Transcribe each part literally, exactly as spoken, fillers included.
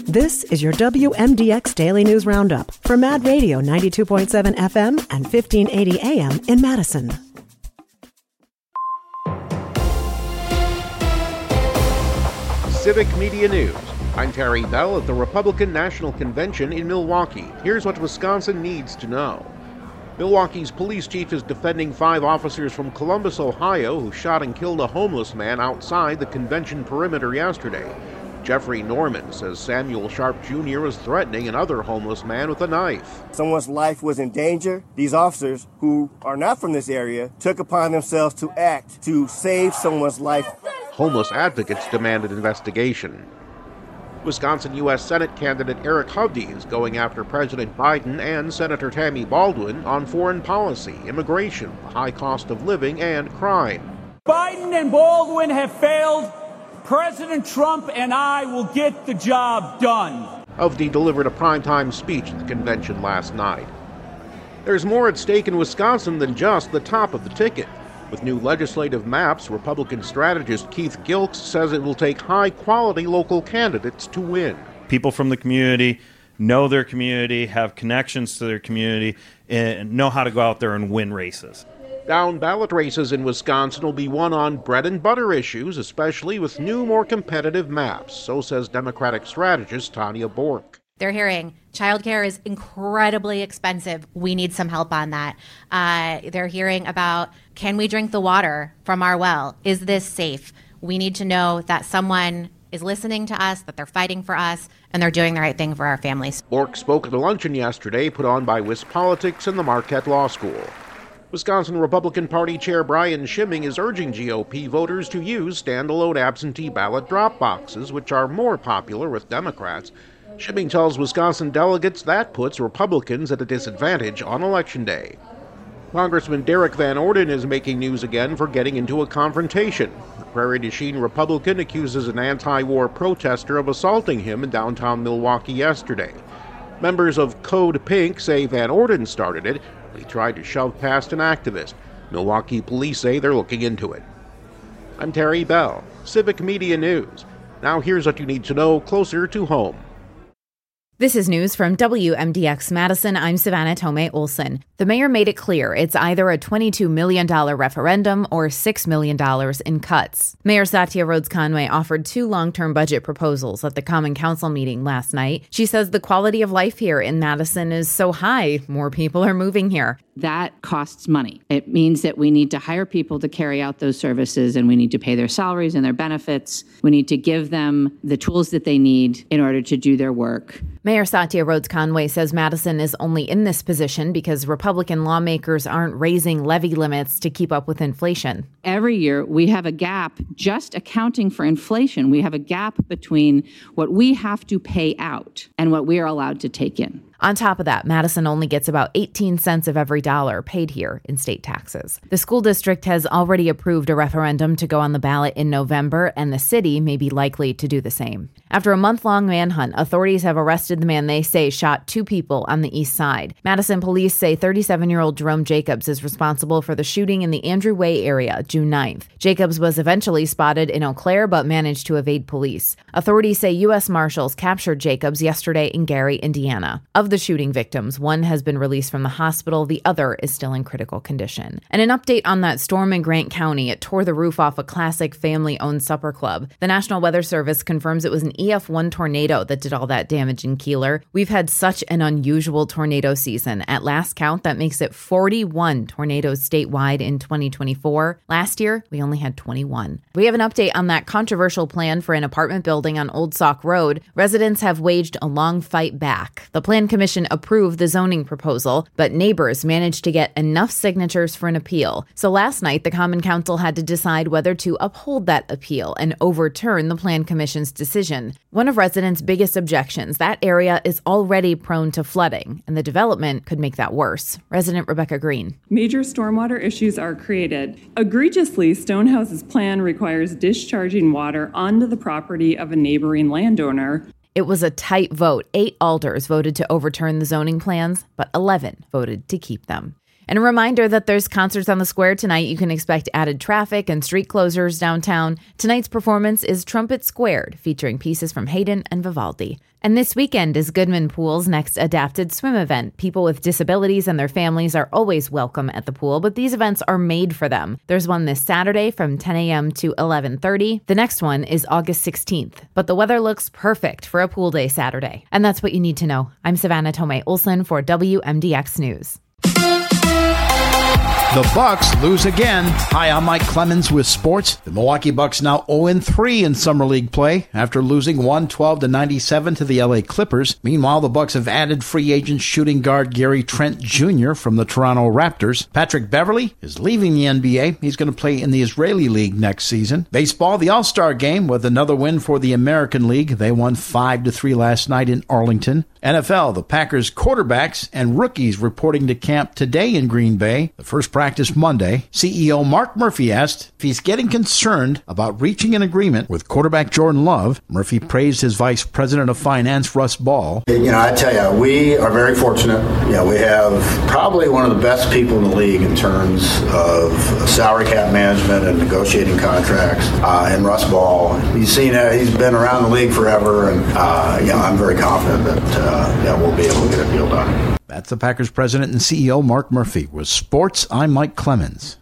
This is your W M D X Daily News Roundup for Mad Radio ninety-two point seven F M and fifteen eighty A M in Madison. Civic Media News. I'm Terry Bell at the Republican National Convention in Milwaukee. Here's what Wisconsin needs to know. Milwaukee's police chief is defending five officers from Columbus, Ohio, who shot and killed a homeless man outside the convention perimeter yesterday. Jeffrey Norman says Samuel Sharp Junior was threatening another homeless man with a knife. Someone's life was in danger. These officers, who are not from this area, took upon themselves to act to save someone's life. Homeless advocates demanded investigation. Wisconsin U S Senate candidate Eric Hovde is going after President Biden and Senator Tammy Baldwin on foreign policy, immigration, the high cost of living, and crime. Biden and Baldwin have failed. President Trump and I will get the job done. Hovde delivered a primetime speech at the convention last night. There's more at stake in Wisconsin than just the top of the ticket. With new legislative maps, Republican strategist Keith Gilks says it will take high-quality local candidates to win. People from the community know their community, have connections to their community, and know how to go out there and win races. Down ballot races in Wisconsin will be won on bread and butter issues, especially with new, more competitive maps, so says Democratic strategist Tanya Bork. They're hearing childcare is incredibly expensive. We need some help on that. Uh, they're hearing about, can we drink the water from our well? Is this safe? We need to know that someone is listening to us, that they're fighting for us, and they're doing the right thing for our families. Bork spoke at a luncheon yesterday put on by WisPolitics and the Marquette Law School. Wisconsin Republican Party Chair Brian Schimming is urging G O P voters to use standalone absentee ballot drop boxes, which are more popular with Democrats. Schimming tells Wisconsin delegates that puts Republicans at a disadvantage on Election Day. Congressman Derek Van Orden is making news again for getting into a confrontation. The Prairie du Chien Republican accuses an anti-war protester of assaulting him in downtown Milwaukee yesterday. Members of Code Pink say Van Orden started it when he tried to shove past an activist. Milwaukee police say they're looking into it. I'm Terry Bell, Civic Media News. Now here's what you need to know closer to home. This is news from W M D X Madison. I'm Savannah Tomei Olson. The mayor made it clear it's either a twenty-two million dollars referendum or six million dollars in cuts. Mayor Satya Rhodes Conway offered two long-term budget proposals at the Common Council meeting last night. She says the quality of life here in Madison is so high, more people are moving here. That costs money. It means that we need to hire people to carry out those services, and we need to pay their salaries and their benefits. We need to give them the tools that they need in order to do their work. Mayor Satya Rhodes Conway says Madison is only in this position because Republican lawmakers aren't raising levy limits to keep up with inflation. Every year, we have a gap just accounting for inflation. We have a gap between what we have to pay out and what we are allowed to take in. On top of that, Madison only gets about eighteen cents of every dollar paid here in state taxes. The school district has already approved a referendum to go on the ballot in November, and the city may be likely to do the same. After a month-long manhunt, authorities have arrested the man they say shot two people on the east side. Madison police say thirty-seven-year-old Jerome Jacobs is responsible for the shooting in the Andrew Way area June ninth. Jacobs was eventually spotted in Eau Claire but managed to evade police. Authorities say U S Marshals captured Jacobs yesterday in Gary, Indiana. Of the shooting victims, one has been released from the hospital, the other is still in critical condition. And an update on that storm in Grant County. It tore the roof off a classic family-owned supper club. The National Weather Service confirms it was an E F one tornado that did all that damage in Keeler. We've had such an unusual tornado season. At last count, that makes it forty-one tornadoes statewide in twenty twenty-four. Last year, we only had twenty-one. We have an update on that controversial plan for an apartment building on Old Sauk Road. Residents have waged a long fight back. The Plan Commission approved the zoning proposal, but neighbors managed to get enough signatures for an appeal. So last night, the Common Council had to decide whether to uphold that appeal and overturn the Plan Commission's decision. One of residents' biggest objections, that area is already prone to flooding, and the development could make that worse. Resident Rebecca Green. Major stormwater issues are created. Egregiously, Stonehouse's plan requires discharging water onto the property of a neighboring landowner. It was a tight vote. Eight alders voted to overturn the zoning plans, but eleven voted to keep them. And a reminder that there's concerts on the square tonight. You can expect added traffic and street closures downtown. Tonight's performance is Trumpet Squared, featuring pieces from Haydn and Vivaldi. And this weekend is Goodman Pool's next adapted swim event. People with disabilities and their families are always welcome at the pool, but these events are made for them. There's one this Saturday from ten a.m. to eleven thirty. The next one is August sixteenth. But the weather looks perfect for a pool day Saturday. And that's what you need to know. I'm Savannah Tomei Olson for W M D X News. The Bucks lose again. Hi, I'm Mike Clemens with sports. The Milwaukee Bucks now oh and three in Summer League play after losing one twelve to ninety-seven to the L A Clippers. Meanwhile, the Bucks have added free agent shooting guard Gary Trent Junior from the Toronto Raptors. Patrick Beverley is leaving the N B A. He's going to play in the Israeli League next season. Baseball, the All-Star Game with another win for the American League. They won five to three last night in Arlington. N F L, the Packers quarterbacks and rookies reporting to camp today in Green Bay. The first practice Monday. C E O Mark Murphy asked if he's getting concerned about reaching an agreement with quarterback Jordan Love. Murphy praised his vice president of finance, Russ Ball. You know, I tell you, we are very fortunate. You know, we have probably one of the best people in the league in terms of salary cap management and negotiating contracts. Uh, and Russ Ball, you've seen uh, he's been around the league forever, and uh, you know, I'm very confident that uh, yeah, we'll be able to get a deal done. That's the Packers president and C E O Mark Murphy. With sports, I'm Mike Clemens.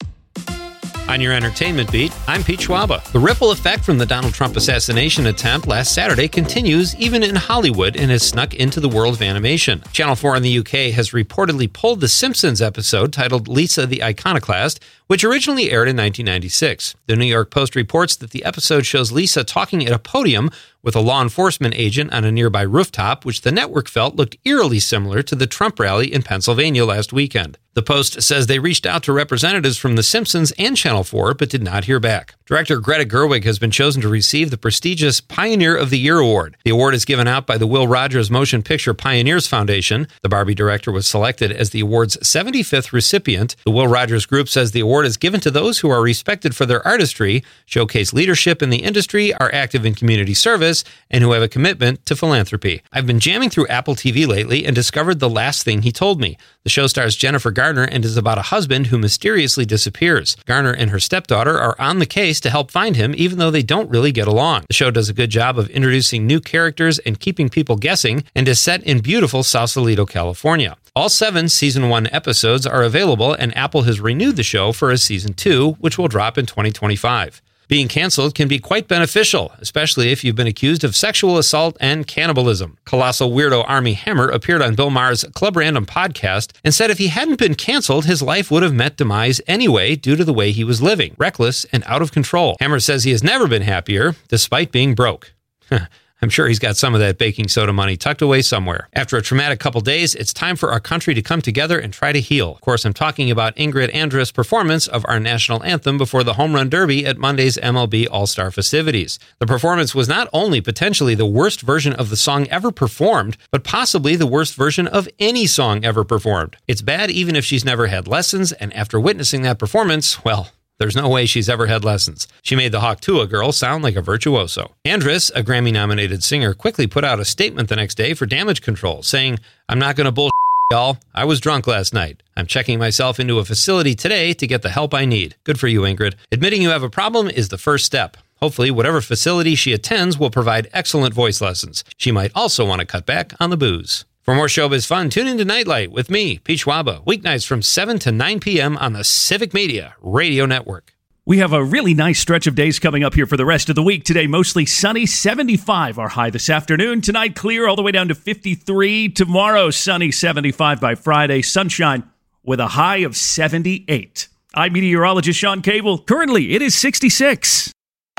On your entertainment beat, I'm Pete Schwaba. The ripple effect from the Donald Trump assassination attempt last Saturday continues even in Hollywood and has snuck into the world of animation. Channel four in the U K has reportedly pulled the Simpsons episode titled Lisa the Iconoclast, which originally aired in nineteen ninety-six. The New York Post reports that the episode shows Lisa talking at a podium with a law enforcement agent on a nearby rooftop, which the network felt looked eerily similar to the Trump rally in Pennsylvania last weekend. The Post says they reached out to representatives from The Simpsons and Channel four, but did not hear back. Director Greta Gerwig has been chosen to receive the prestigious Pioneer of the Year award. The award is given out by the Will Rogers Motion Picture Pioneers Foundation. The Barbie director was selected as the award's seventy-fifth recipient. The Will Rogers Group says the award is given to those who are respected for their artistry, showcase leadership in the industry, are active in community service, and who have a commitment to philanthropy. I've been jamming through Apple T V lately and discovered The Last Thing He Told Me. The show stars Jennifer Garner and is about a husband who mysteriously disappears. Garner and her stepdaughter are on the case to help find him, even though they don't really get along. The show does a good job of introducing new characters and keeping people guessing, and is set in beautiful Sausalito, California. All seven season one episodes are available, and Apple has renewed the show for a season two, which will drop in twenty twenty-five. Being canceled can be quite beneficial, especially if you've been accused of sexual assault and cannibalism. Colossal weirdo Armie Hammer appeared on Bill Maher's Club Random podcast and said if he hadn't been canceled, his life would have met demise anyway due to the way he was living, reckless and out of control. Hammer says he has never been happier, despite being broke. I'm sure he's got some of that baking soda money tucked away somewhere. After a traumatic couple days, it's time for our country to come together and try to heal. Of course, I'm talking about Ingrid Andress' performance of our national anthem before the Home Run Derby at Monday's M L B All-Star festivities. The performance was not only potentially the worst version of the song ever performed, but possibly the worst version of any song ever performed. It's bad even if she's never had lessons, and after witnessing that performance, well, there's no way she's ever had lessons. She made the Hawk-Tuah girl sound like a virtuoso. Andress, a Grammy-nominated singer, quickly put out a statement the next day for Damage Control, saying, "I'm not going to bullshit y'all. I was drunk last night. I'm checking myself into a facility today to get the help I need." Good for you, Ingrid. Admitting you have a problem is the first step. Hopefully, whatever facility she attends will provide excellent voice lessons. She might also want to cut back on the booze. For more showbiz fun, tune in to Nightlight with me, Pete Schwaba, weeknights from seven to nine p.m. on the Civic Media Radio Network. We have a really nice stretch of days coming up here for the rest of the week. Today, mostly sunny, seventy-five our high this afternoon. Tonight, clear all the way down to fifty-three. Tomorrow, sunny, seventy-five by Friday. Sunshine with a high of seventy-eight. I'm meteorologist Sean Cable. Currently, it is sixty-six.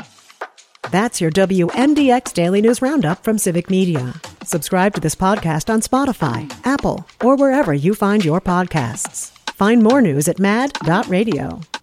That's your W M D X Daily News Roundup from Civic Media. Subscribe to this podcast on Spotify, Apple, or wherever you find your podcasts. Find more news at mad dot radio.